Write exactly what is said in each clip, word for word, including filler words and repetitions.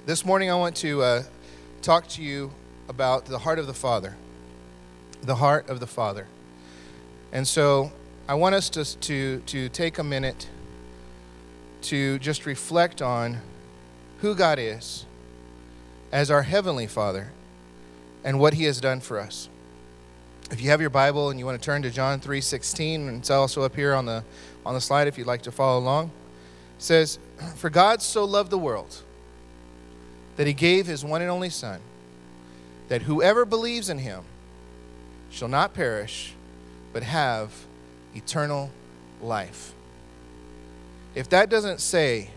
This morning I want to uh, talk to you about the heart of the Father. The heart of the Father. And so I want us to, to, to take a minute to just reflect on who God is as our Heavenly Father and what He has done for us. If you have your Bible and you want to turn to John three sixteen, and it's also up here on the on the slide if you'd like to follow along, it says, "For God so loved the world that He gave His one and only Son, that whoever believes in Him shall not perish, but have eternal life." If that doesn't say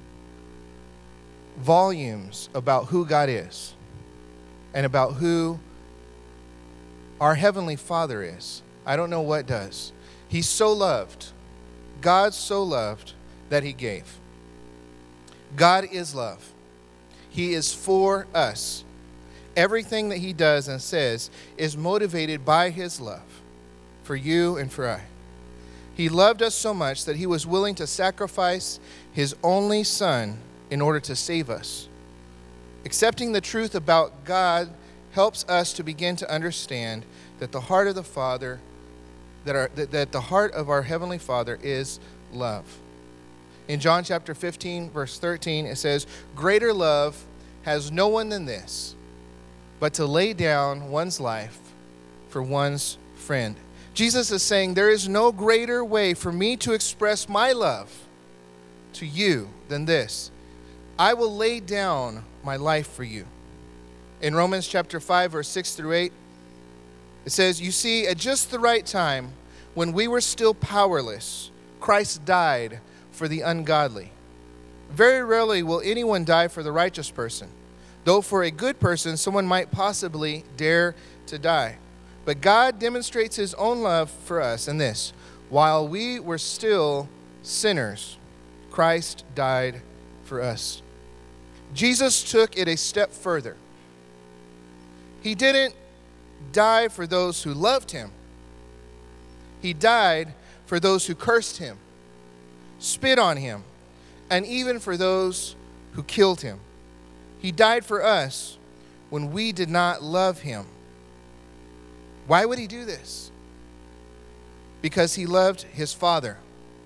volumes about who God is and about who our Heavenly Father is, I don't know what does. He's so loved. God so loved that He gave. God is love. He is for us. Everything that He does and says is motivated by His love for you and for I. He loved us so much that He was willing to sacrifice His only Son in order to save us. Accepting the truth about God helps us to begin to understand that the heart of the Father, that, our, that, that the heart of our Heavenly Father is love. In John chapter fifteen, verse thirteen, it says, "Greater love has no one than this, but to lay down one's life for one's friend." Jesus is saying there is no greater way for me to express my love to you than this. I will lay down my life for you. In Romans chapter five, verse six through eight, it says, "You see, at just the right time, when we were still powerless, Christ died for the ungodly. Very rarely will anyone die for the righteous person, though for a good person someone might possibly dare to die. But God demonstrates His own love for us in this: while we were still sinners, Christ died for us." Jesus took it a step further. He didn't die for those who loved Him. He died for those who cursed Him, spit on Him, and even for those who killed Him. He died for us when we did not love Him. Why would He do this? Because He loved His Father.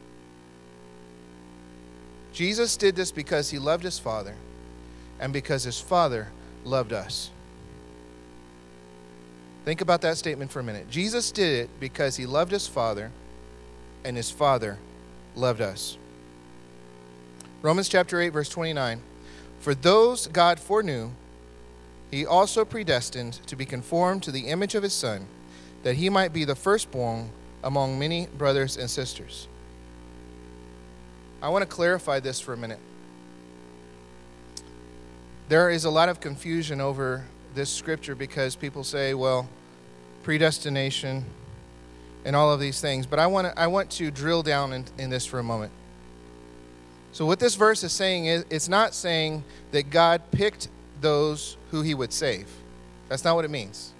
Jesus did this because He loved His Father and because His Father loved us. Think about that statement for a minute. Jesus did it because He loved His Father and His Father loved us. Romans chapter eight, verse twenty-nine. "For those God foreknew, He also predestined to be conformed to the image of His Son, that He might be the firstborn among many brothers and sisters." I want to clarify this for a minute. There is a lot of confusion over this scripture because people say, well, predestination and all of these things. But I want to I want to drill down in, in this for a moment. So what this verse is saying is, it's not saying that God picked those who He would save. That's not what it means.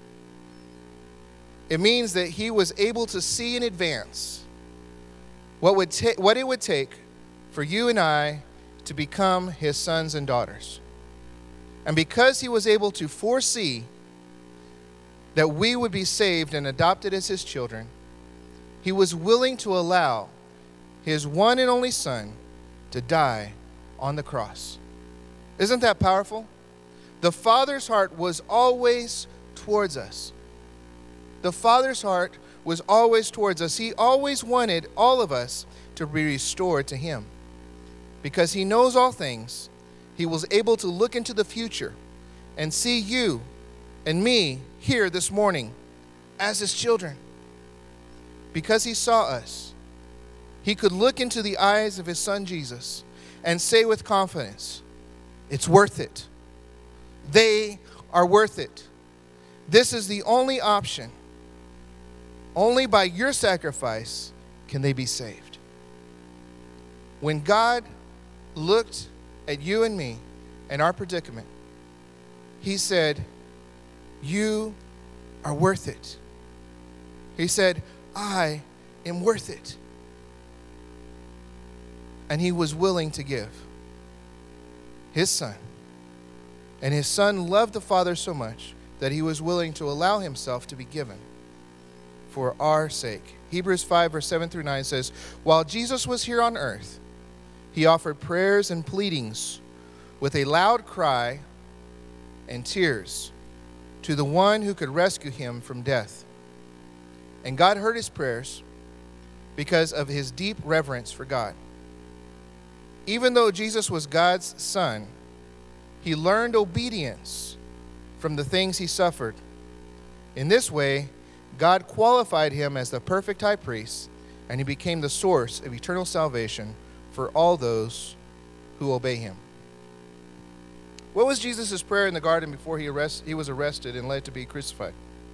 It means that He was able to see in advance what would ta- what it would take for you and I to become His sons and daughters. And because He was able to foresee that we would be saved and adopted as His children, He was willing to allow His one and only Son to die on the cross. Isn't that powerful? The Father's heart was always towards us. The Father's heart was always towards us. He always wanted all of us to be restored to Him. Because He knows all things, He was able to look into the future and see you and me here this morning as His children. Because He saw us, He could look into the eyes of His Son Jesus and say with confidence, "It's worth it. They are worth it. This is the only option. Only by your sacrifice can they be saved." When God looked at you and me and our predicament, He said, "You are worth it." He said, "I am worth it." And He was willing to give His Son And his Son loved the Father so much that he was willing to allow himself to be given for our sake. Hebrews five, verse seven through nine says, while Jesus was here on earth, he offered prayers and pleadings with a loud cry and tears to the one who could rescue him from death. And God heard his prayers because of his deep reverence for God. Even though Jesus was God's Son, he learned obedience from the things he suffered. In this way, God qualified him as the perfect high priest, and he became the source of eternal salvation for all those who obey him. What was Jesus' prayer in the garden before he, arrest, he was arrested and led to be crucified?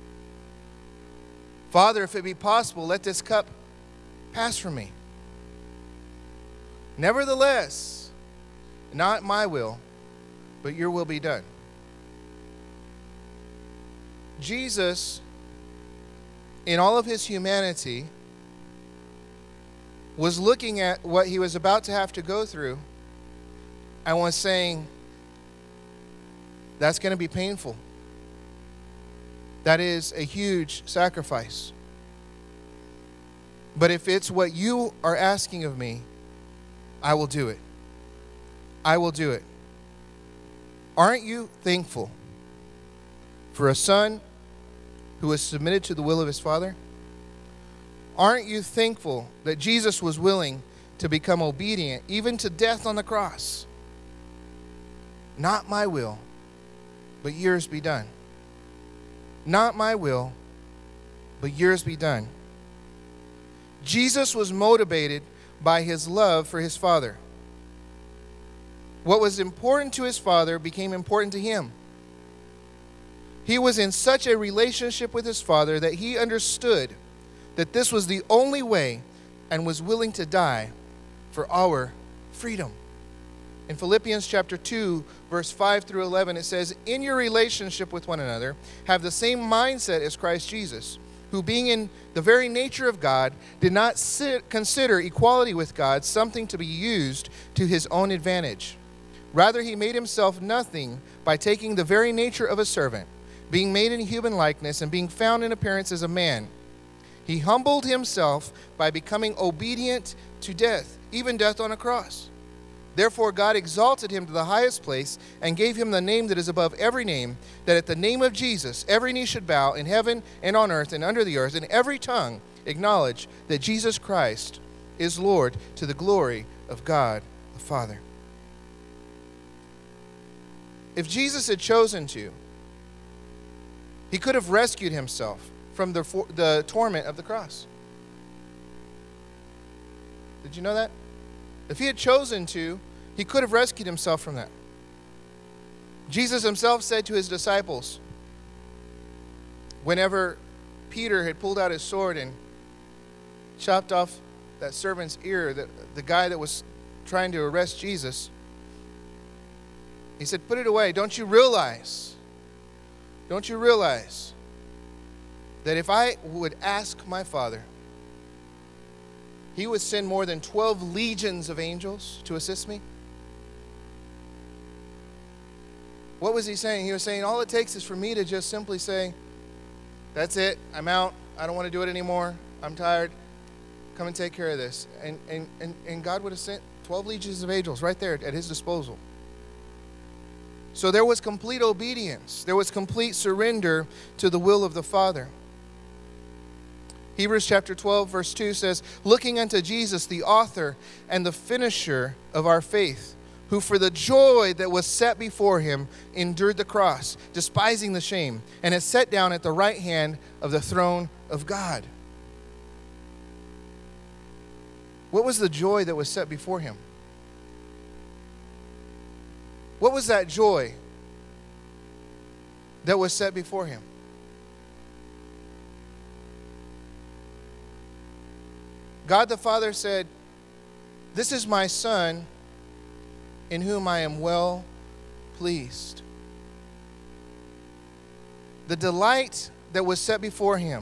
Father, if it be possible, let this cup pass from me. Nevertheless, not my will, but your will be done. Jesus, in all of his humanity, was looking at what he was about to have to go through and was saying, that's going to be painful. That is a huge sacrifice. But if it's what you are asking of me, I will do it. I will do it. Aren't you thankful for a son who is submitted to the will of his Father? Aren't you thankful that Jesus was willing to become obedient, even to death on the cross? Not my will, but yours be done. Not my will, but yours be done. Jesus was motivated by his love for his Father. What was important to his Father became important to him. He was in such a relationship with his Father that he understood that this was the only way and was willing to die for our freedom. In Philippians chapter two, verse five through eleven, it says, in your relationship with one another, have the same mindset as Christ Jesus, who being in the very nature of God, did not sit, consider equality with God something to be used to his own advantage. Rather, he made himself nothing by taking the very nature of a servant, being made in human likeness and being found in appearance as a man. He humbled himself by becoming obedient to death, even death on a cross. Therefore, God exalted him to the highest place and gave him the name that is above every name, that at the name of Jesus every knee should bow in heaven and on earth and under the earth, and every tongue acknowledge that Jesus Christ is Lord, to the glory of God the Father. If Jesus had chosen to, he could have rescued himself from the, the torment of the cross. Did you know that? If he had chosen to, he could have rescued himself from that. Jesus himself said to his disciples, whenever Peter had pulled out his sword and chopped off that servant's ear, the, the guy that was trying to arrest Jesus, he said, put it away. Don't you realize, don't you realize that if I would ask my Father, he would send more than twelve legions of angels to assist me? What was he saying? He was saying, all it takes is for me to just simply say, that's it, I'm out, I don't want to do it anymore, I'm tired, come and take care of this. And, and, and, and God would have sent twelve legions of angels right there at his disposal. So there was complete obedience. There was complete surrender to the will of the Father. Hebrews chapter twelve, verse two says, looking unto Jesus, the author and the finisher of our faith, who for the joy that was set before him endured the cross, despising the shame, and is set down at the right hand of the throne of God. What was the joy that was set before him? What was that joy that was set before him? God the Father said, this is my Son in whom I am well pleased. The delight that was set before him.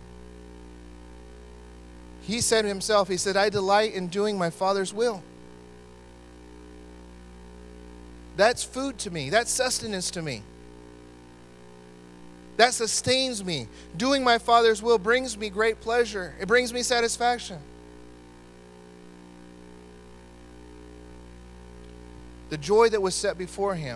He said himself, he said, I delight in doing my Father's will. That's food to me. That's sustenance to me. That sustains me. Doing my Father's will brings me great pleasure. It brings me satisfaction. The joy that was set before him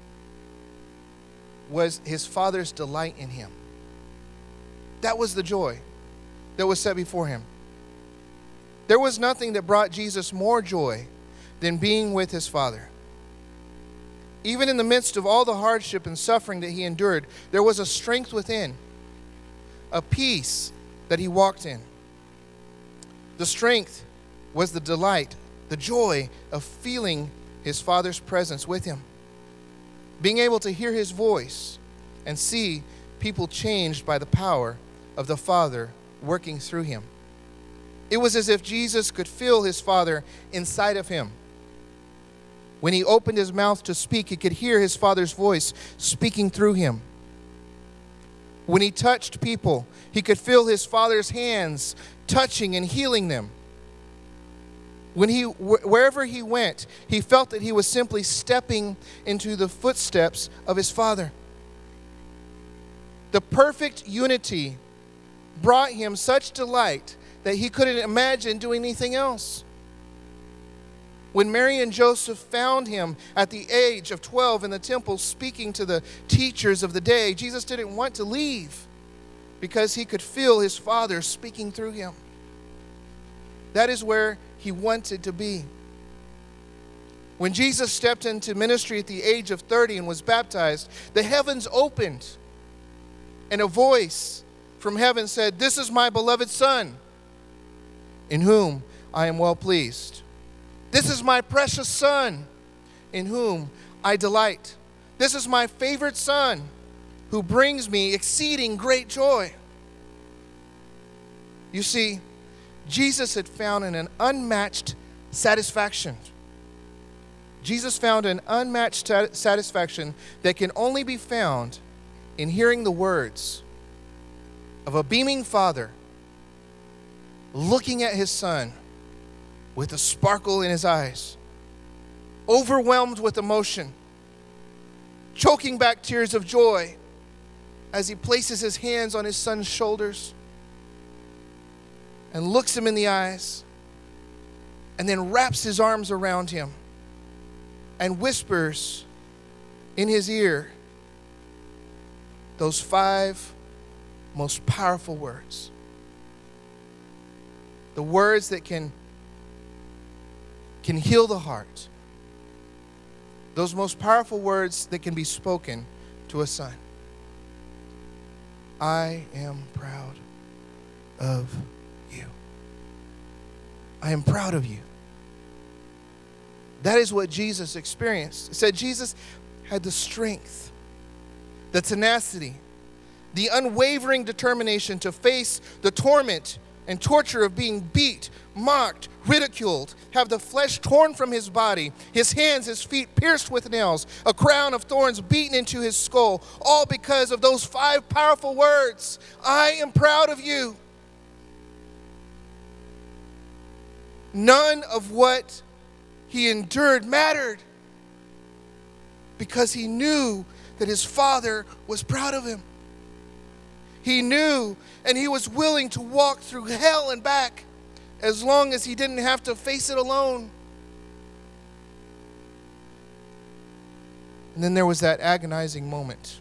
was his Father's delight in him. That was the joy that was set before him. There was nothing that brought Jesus more joy than being with his Father. Even in the midst of all the hardship and suffering that he endured, there was a strength within, a peace that he walked in. The strength was the delight, the joy of feeling his Father's presence with him, being able to hear his voice and see people changed by the power of the Father working through him. It was as if Jesus could feel his Father inside of him. When he opened his mouth to speak, he could hear his Father's voice speaking through him. When he touched people, he could feel his Father's hands touching and healing them. When he, wherever he went, he felt that he was simply stepping into the footsteps of his Father. The perfect unity brought him such delight that he couldn't imagine doing anything else. When Mary and Joseph found him at the age of twelve in the temple speaking to the teachers of the day, Jesus didn't want to leave because he could feel his Father speaking through him. That is where he wanted to be. When Jesus stepped into ministry at the age of thirty and was baptized, the heavens opened and a voice from heaven said, "This is my beloved Son, in whom I am well pleased. This is my precious Son, in whom I delight. This is my favorite Son, who brings me exceeding great joy." You see, Jesus had found an unmatched satisfaction. Jesus found an unmatched satisfaction that can only be found in hearing the words of a beaming Father looking at his Son with a sparkle in his eyes, overwhelmed with emotion, choking back tears of joy as he places his hands on his Son's shoulders and looks him in the eyes and then wraps his arms around him and whispers in his ear those five most powerful words. The words that can, can heal the heart. Those most powerful words that can be spoken to a son. I am proud of you. I am proud of you. That is what Jesus experienced. It said Jesus had the strength, the tenacity, the unwavering determination to face the torment and torture of being beat, mocked, ridiculed, have the flesh torn from his body, his hands, his feet pierced with nails, a crown of thorns beaten into his skull, all because of those five powerful words, I am proud of you. None of what he endured mattered because he knew that his Father was proud of him. He knew, and he was willing to walk through hell and back as long as he didn't have to face it alone. And then there was that agonizing moment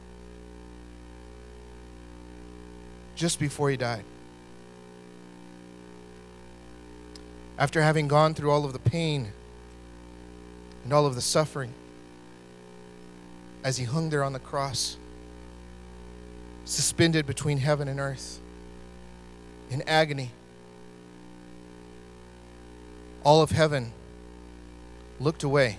just before he died. After having gone through all of the pain and all of the suffering, as he hung there on the cross, suspended between heaven and earth, in agony, all of heaven looked away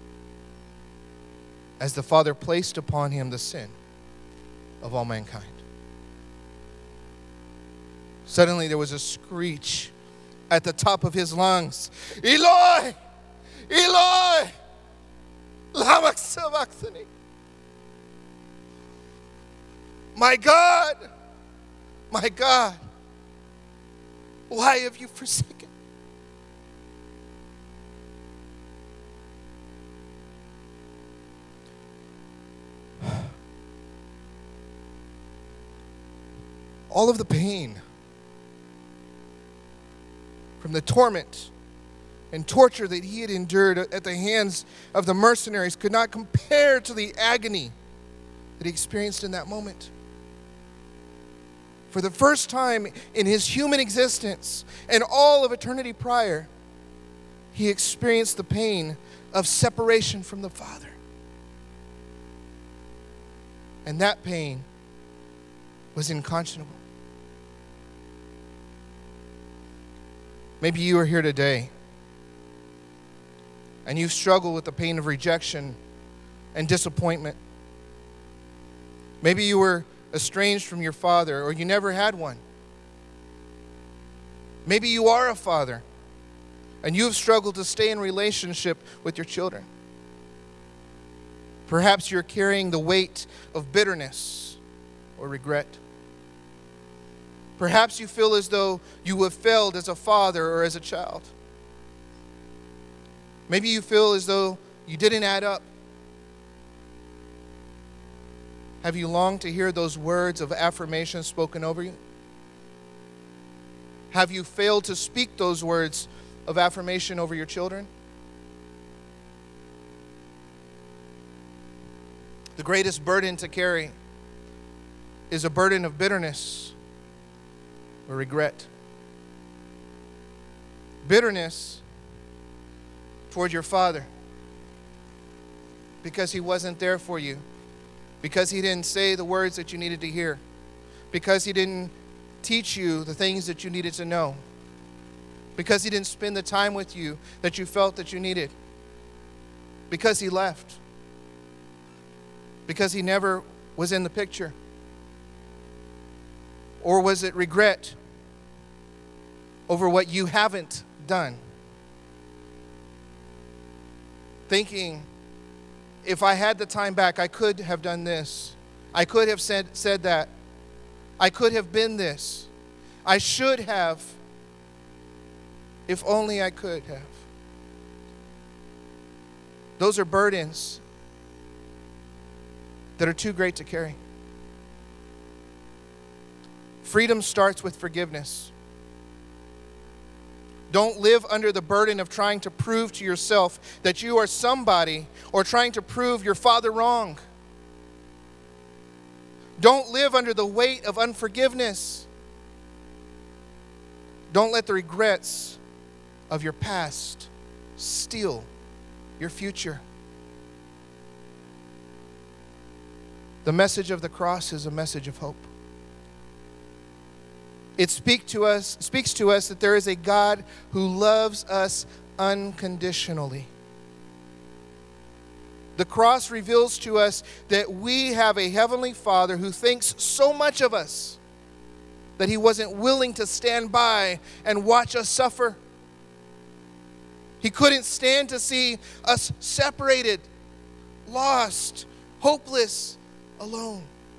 as the Father placed upon him the sin of all mankind. Suddenly there was a screech at the top of his lungs. Eloi, Eloi, lama sabachthani. My God, my God, why have you forsaken me? all of the pain from the torment and torture that he had endured at the hands of the mercenaries could not compare to the agony that he experienced in that moment. For the first time in his human existence and all of eternity prior, he experienced the pain of separation from the Father. And that pain was unconscionable. Maybe you are here today and you struggle with the pain of rejection and disappointment. Maybe you were estranged from your father, or you never had one. Maybe you are a father and you have struggled to stay in relationship with your children. Perhaps you're carrying the weight of bitterness or regret. Perhaps you feel as though you have failed as a father or as a child. Maybe you feel as though you didn't add up. Have you longed to hear those words of affirmation spoken over you? Have you failed to speak those words of affirmation over your children? The greatest burden to carry is a burden of bitterness or regret. Bitterness toward your father because he wasn't there for you, because he didn't say the words that you needed to hear, because he didn't teach you the things that you needed to know, because he didn't spend the time with you that you felt that you needed, because he left, because he never was in the picture? Or was it regret over what you haven't done? Thinking, if I had the time back, I could have done this. I could have said, said that. I could have been this. I should have. If only I could have. Those are burdens that are too great to carry. Freedom starts with forgiveness. Don't live under the burden of trying to prove to yourself that you are somebody or trying to prove your father wrong. Don't live under the weight of unforgiveness. Don't let the regrets of your past steal your future. The message of the cross is a message of hope. It speak to us, speaks to us that there is a God who loves us unconditionally. The cross reveals to us that we have a heavenly Father who thinks so much of us that he wasn't willing to stand by and watch us suffer. He couldn't stand to see us separated, lost, hopeless, alone.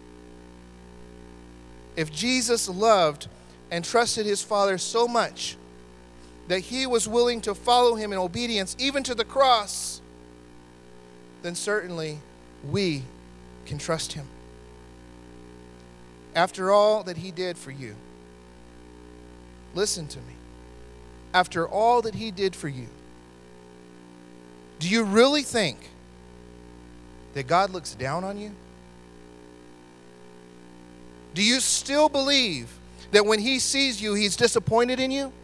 If Jesus loved and trusted his Father so much that he was willing to follow him in obedience, even to the cross, then certainly we can trust him. After all that he did for you, listen to me. After all that he did for you, do you really think that God looks down on you? Do you still believe that when he sees you, he's disappointed in you?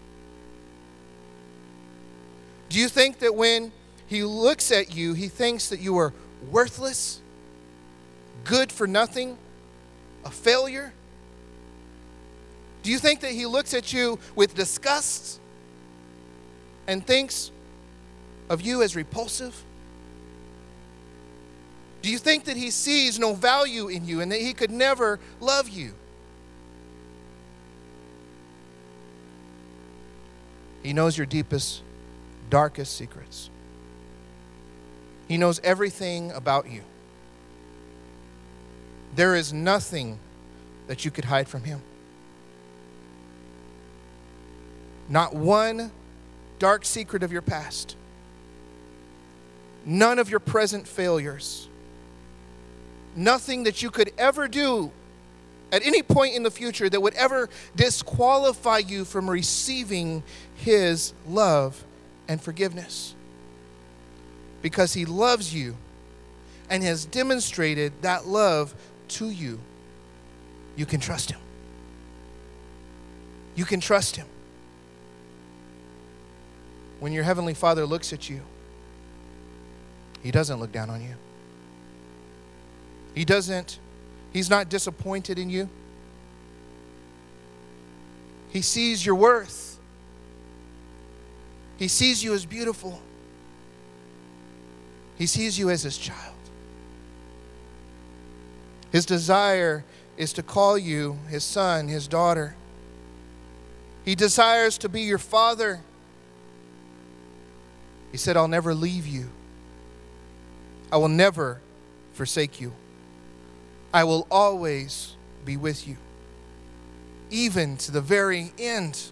Do you think that when he looks at you, he thinks that you are worthless, good for nothing, a failure? Do you think that he looks at you with disgust and thinks of you as repulsive? Do you think that he sees no value in you and that he could never love you? He knows your deepest, darkest secrets. He knows everything about you. There is nothing that you could hide from him. Not one dark secret of your past. None of your present failures. Nothing that you could ever do at any point in the future that would ever disqualify you from receiving his love and forgiveness. Because he loves you and has demonstrated that love to you. You can trust him. You can trust him. When your heavenly Father looks at you, he doesn't look down on you. He doesn't, he's not disappointed in you. He sees your worth. He sees you as beautiful. He sees you as his child. His desire is to call you his son, his daughter. He desires to be your father. He said, I'll never leave you. I will never forsake you. I will always be with you, even to the very end.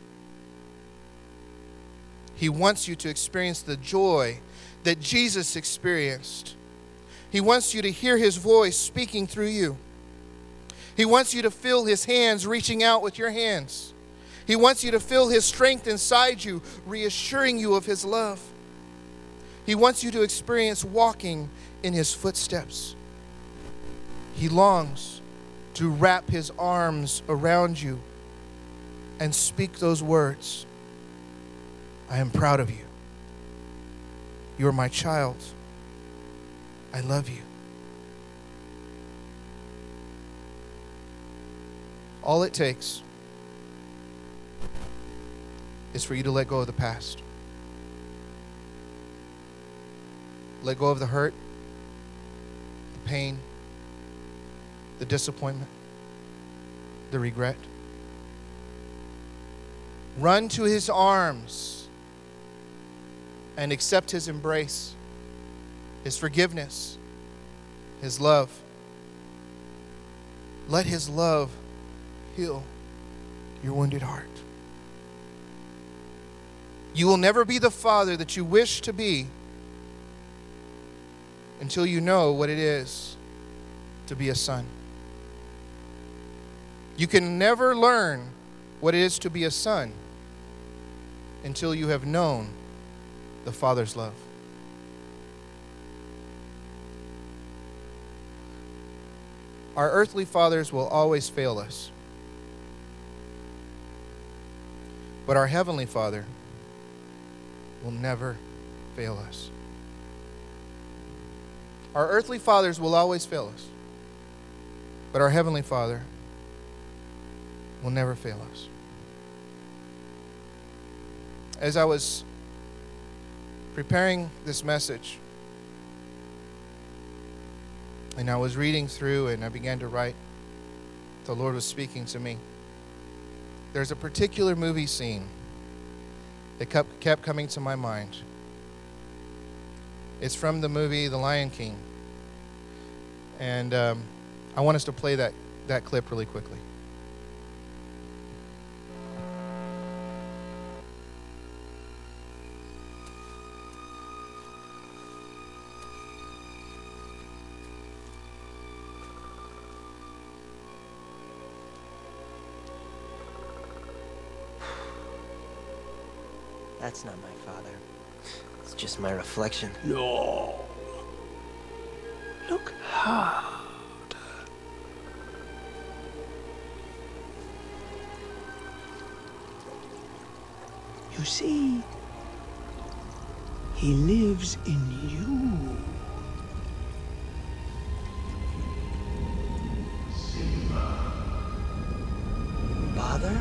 He wants you to experience the joy that Jesus experienced. He wants you to hear his voice speaking through you. He wants you to feel his hands reaching out with your hands. He wants you to feel his strength inside you, reassuring you of his love. He wants you to experience walking in his footsteps. He longs to wrap his arms around you and speak those words. I am proud of you. You are my child. I love you. All it takes is for you to let go of the past. Let go of the hurt, the pain, the disappointment, the regret. Run to his arms and accept his embrace, his forgiveness, his love. Let his love heal your wounded heart. You will never be the father that you wish to be until you know what it is to be a son. You can never learn what it is to be a son until you have known the Father's love. Our earthly fathers will always fail us, but our Heavenly Father will never fail us. Our earthly fathers will always fail us, but our Heavenly Father will never fail us. As I was preparing this message, and I was reading through and I began to write, the Lord was speaking to me. There's a particular movie scene that kept, kept coming to my mind. It's from the movie The Lion King. And um, I want us to play that, that clip really quickly. That's not my father. It's just my reflection. No. Look hard. You see, he lives in you. Simba. Father?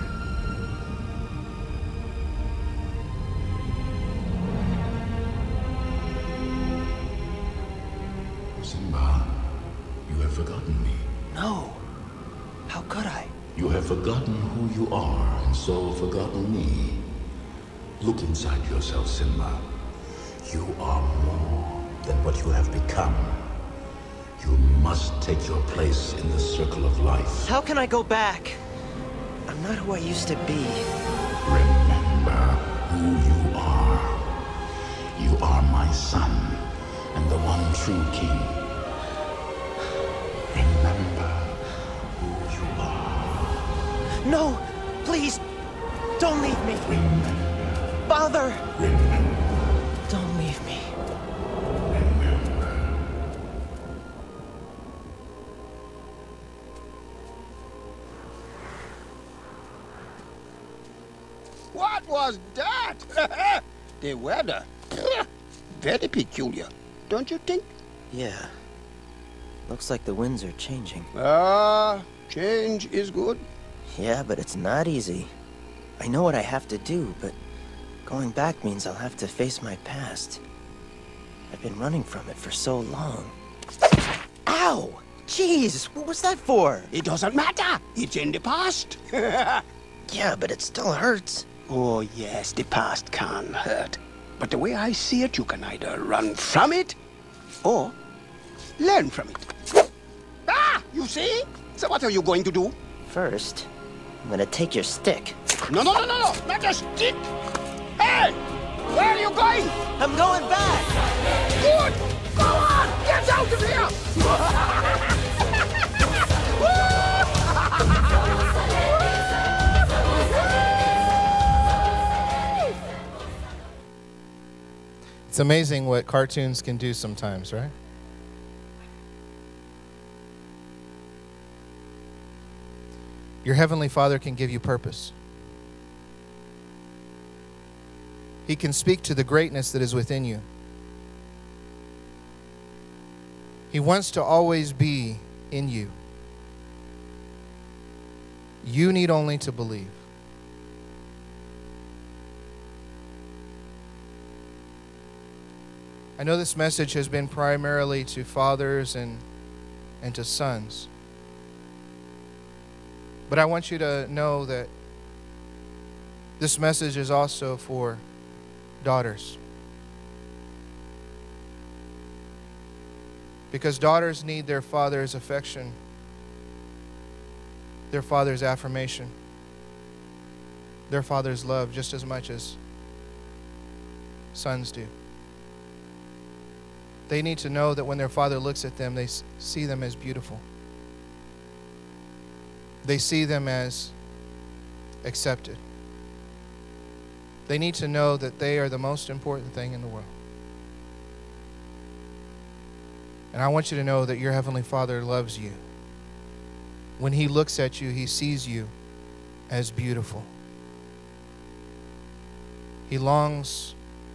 Simba, you have forgotten me. No. How could I? You have forgotten who you are, and so forgotten me. Look inside yourself, Simba. You are more than what you have become. You must take your place in the circle of life. How can I go back? I'm not who I used to be. Remember who you are. You are my son, and the one true king. Remember who you are. No, please, don't leave me. Father, don't leave me. What was that? The weather. Very peculiar, don't you think? Yeah. Looks like the winds are changing. Ah, change is good. Yeah, but it's not easy. I know what I have to do, but going back means I'll have to face my past. I've been running from it for so long. Ow! Jeez, what was that for? It doesn't matter. It's in the past. Yeah, but it still hurts. Oh, yes, the past can hurt. But the way I see it, you can either run from it or learn from it. Ah, you see? So what are you going to do? First, I'm gonna take your stick. No, no, no, no, no, not a stick. Hey, where are you going? I'm going back! Good! Go on! Get out of here! It's amazing what cartoons can do sometimes, right? Your Heavenly Father can give you purpose. He can speak to the greatness that is within you. He wants to always be in you. You need only to believe. I know this message has been primarily to fathers and, and to sons. But I want you to know that this message is also for daughters. Because daughters need their father's affection, their father's affirmation, their father's love just as much as sons do. They need to know that when their father looks at them, they see them as beautiful. They see them as accepted. They need to know that they are the most important thing in the world. And I want you to know that your Heavenly Father loves you. When He looks at you, He sees you as beautiful. He longs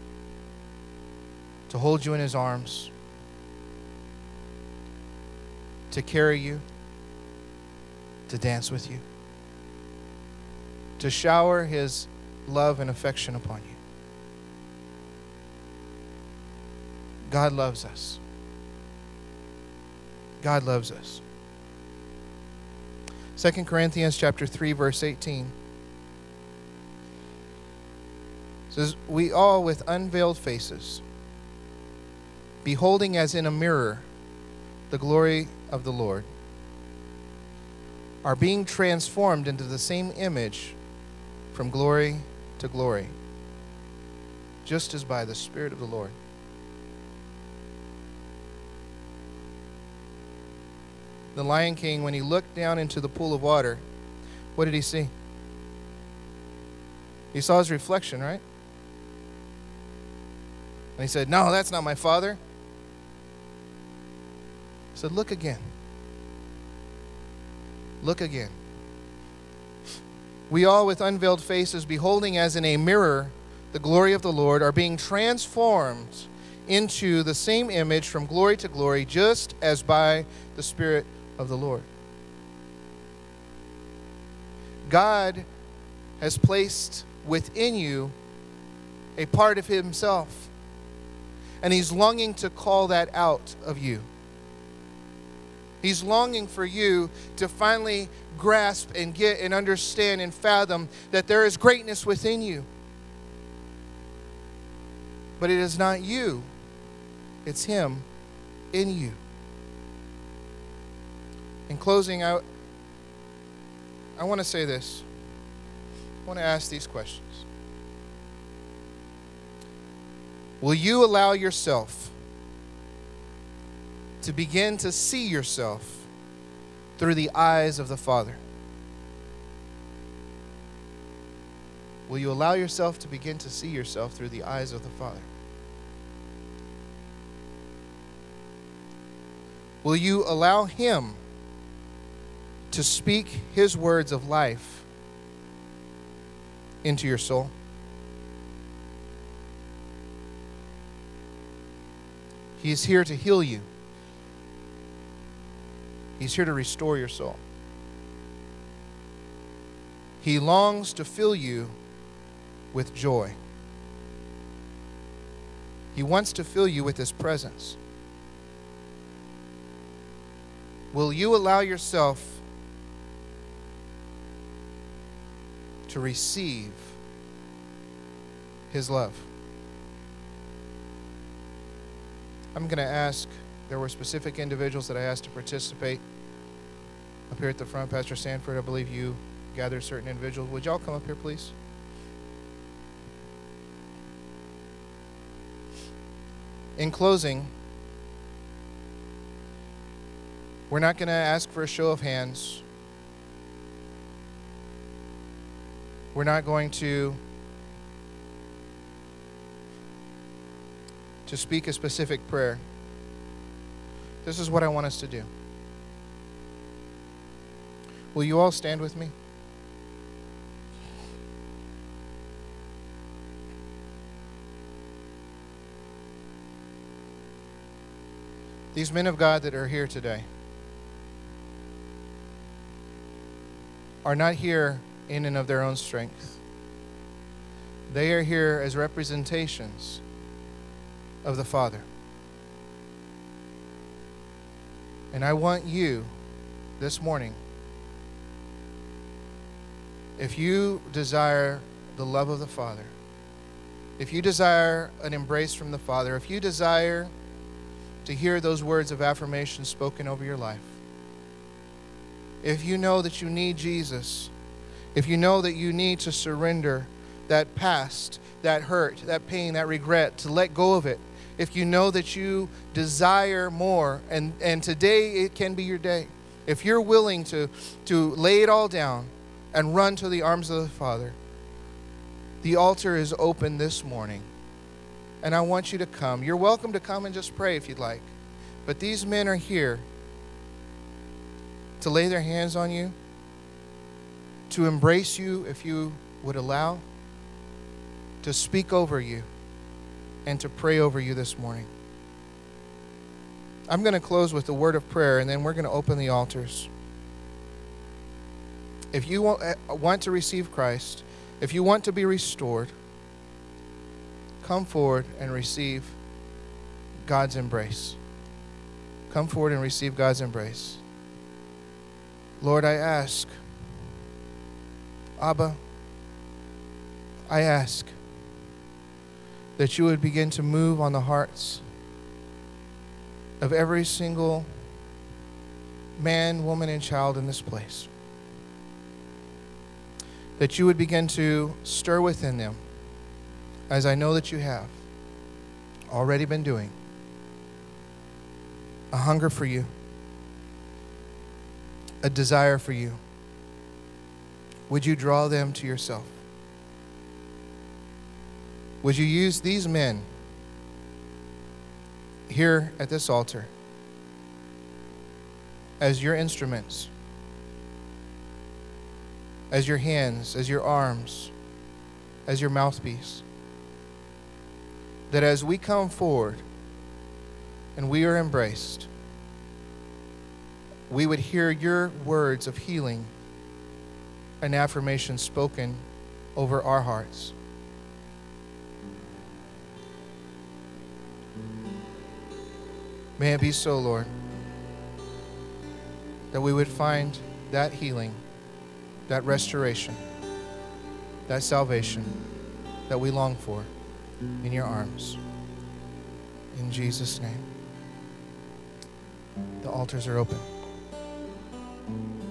to hold you in His arms, to carry you, to dance with you, to shower His love and affection upon you. God loves us. God loves us. Second Corinthians chapter three, verse eighteen says, "We all with unveiled faces, beholding as in a mirror the glory of the Lord, are being transformed into the same image from glory to glory, just as by the Spirit of the Lord." The Lion King, when he looked down into the pool of water, what did he see? He saw his reflection, right? And he said, "No, that's not my father." He said, "Look again. Look again." We all with unveiled faces, beholding as in a mirror the glory of the Lord, are being transformed into the same image from glory to glory, just as by the Spirit of the Lord. God has placed within you a part of Himself, and He's longing to call that out of you. He's longing for you to finally grasp and get and understand and fathom that there is greatness within you. But it is not you, it's Him in you. In closing, I, I want to say this. I want to ask these questions. Will you allow yourself to begin to see yourself through the eyes of the Father? Will you allow yourself to begin to see yourself through the eyes of the Father? Will you allow Him to speak His words of life into your soul? He is here to heal you. He's here to restore your soul. He longs to fill you with joy. He wants to fill you with His presence. Will you allow yourself to receive His love? I'm going to ask, there were specific individuals that I asked to participate up here at the front. Pastor Sanford, I believe you gathered certain individuals. Would y'all come up here, please? In closing, we're not going to ask for a show of hands. We're not going to to speak a specific prayer. This is what I want us to do. Will you all stand with me? These men of God that are here today are not here in and of their own strength. They are here as representations of the Father. And I want you this morning, if you desire the love of the Father, if you desire an embrace from the Father, if you desire to hear those words of affirmation spoken over your life, if you know that you need Jesus, if you know that you need to surrender that past, that hurt, that pain, that regret, to let go of it, if you know that you desire more, and, and today it can be your day, if you're willing to, to lay it all down and run to the arms of the Father, the altar is open this morning. And I want you to come. You're welcome to come and just pray if you'd like. But these men are here to lay their hands on you, to embrace you if you would allow, to speak over you, and to pray over you this morning. I'm going to close with a word of prayer, and then we're going to open the altars. If you want to receive Christ, if you want to be restored, come forward and receive God's embrace. Come forward and receive God's embrace. Lord, I ask, Abba, I ask that you would begin to move on the hearts of every single man, woman, and child in this place. That you would begin to stir within them, as I know that you have already been doing, a hunger for you, a desire for you. Would you draw them to yourself? Would you use these men here at this altar as your instruments, as your hands, as your arms, as your mouthpiece? That as we come forward and we are embraced, we would hear your words of healing and affirmation spoken over our hearts. May it be so, Lord, that we would find that healing, that restoration, that salvation that we long for in your arms. In Jesus' name. The altars are open.